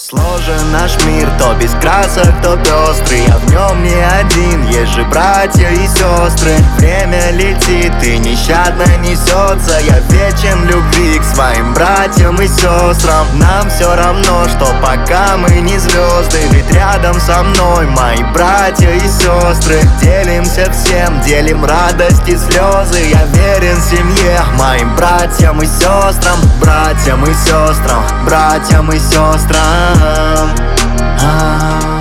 Сложен наш мир, то без красок, то пестрый. Я в нем не один, есть же братья и сестры. Время летит и нещадно несется. Я вечен в любви к своим братьям и сестрам. Нам все равно, что пока мы не звезды, ведь рядом со мной мои братья и сестры. Делимся всем, делим радость и слезы. Я верен семье, моим братьям и сестрам. Братьям и сестрам, братьям и сестрам.